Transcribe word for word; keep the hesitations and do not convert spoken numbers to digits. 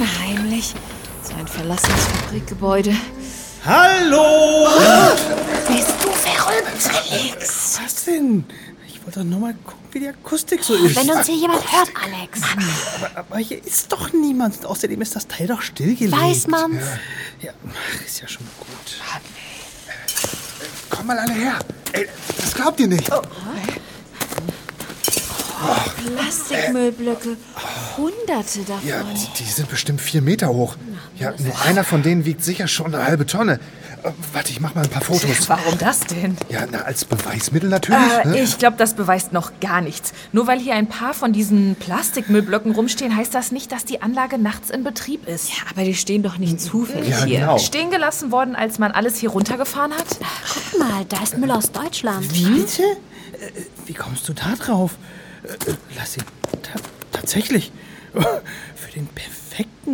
Unheimlich. So ein verlassenes Fabrikgebäude. Hallo! Bist du verrückt, Alex? Was denn? Ich wollte doch nur mal gucken, wie die Akustik so ist. Wenn uns hier jemand hört, Alex. Aber, aber hier ist doch niemand. Und außerdem ist das Teil doch stillgelegt. Weiß man's? Ja, ja, ist ja schon gut. Komm mal alle her. Ey, das glaubt ihr nicht. Oh. Plastikmüllblöcke. Hunderte davon. Ja, die, die sind bestimmt vier Meter hoch. Ja, nur einer von denen wiegt sicher schon eine halbe Tonne. Äh, warte, ich mach mal ein paar Fotos. Warum das denn? Ja, na, als Beweismittel natürlich. Äh, ne? ich glaube, das beweist noch gar nichts. Nur weil hier ein paar von diesen Plastikmüllblöcken rumstehen, heißt das nicht, dass die Anlage nachts in Betrieb ist. Ja, aber die stehen doch nicht zufällig Ja, hier. genau. Stehen gelassen worden, als man alles hier runtergefahren hat? Guck mal, da ist Müll aus Deutschland. Wie bitte? Äh, wie kommst du da drauf? Äh, lass ihn. Ta tatsächlich. Für den perfekten